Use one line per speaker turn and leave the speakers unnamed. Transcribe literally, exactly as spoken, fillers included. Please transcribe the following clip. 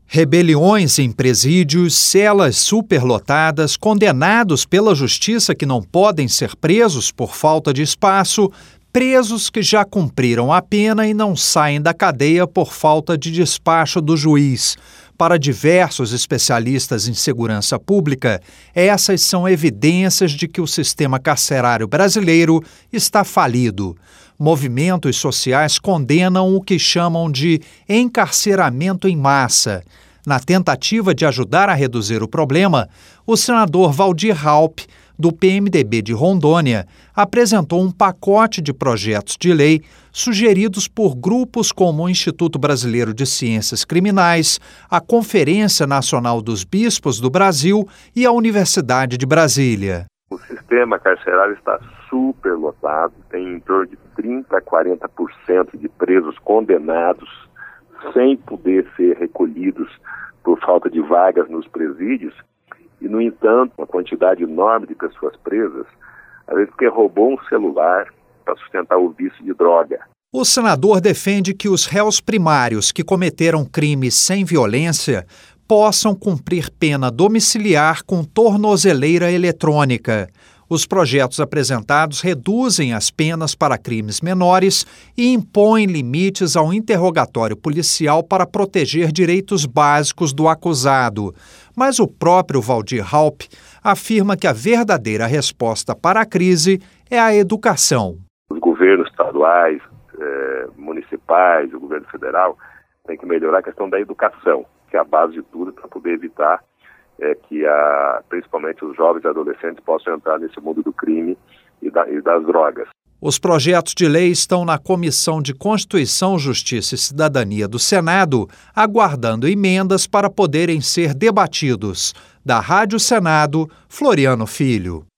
Rebeliões em presídios, celas superlotadas, condenados pela justiça que não podem ser presos por falta de espaço, presos que já cumpriram a pena e não saem da cadeia por falta de despacho do juiz. Para diversos especialistas em segurança pública, essas são evidências de que o sistema carcerário brasileiro está falido. Movimentos sociais condenam o que chamam de encarceramento em massa. Na tentativa de ajudar a reduzir o problema, o senador Waldir Raupp, do P M D B de Rondônia, apresentou um pacote de projetos de lei sugeridos por grupos como o Instituto Brasileiro de Ciências Criminais, a Conferência Nacional dos Bispos do Brasil e a Universidade de Brasília.
O sistema carcerário está superlotado, tem em torno de trinta a quarenta por cento de presos condenados sem poder ser recolhidos por falta de vagas nos presídios. E, no entanto, uma quantidade enorme de pessoas presas, às vezes porque roubou um celular para sustentar o vício de droga.
O senador defende que os réus primários que cometeram crimes sem violência possam cumprir pena domiciliar com tornozeleira eletrônica. Os projetos apresentados reduzem as penas para crimes menores e impõem limites ao interrogatório policial para proteger direitos básicos do acusado. Mas o próprio Waldir Raupp afirma que a verdadeira resposta para a crise é a educação.
Os governos estaduais, eh, municipais, o governo federal têm que melhorar a questão da educação, que é a base de tudo para poder evitar é que a, principalmente os jovens e adolescentes possam entrar nesse mundo do crime e, da, e das drogas.
Os projetos de lei estão na Comissão de Constituição, Justiça e Cidadania do Senado, aguardando emendas para poderem ser debatidos. Da Rádio Senado, Floriano Filho.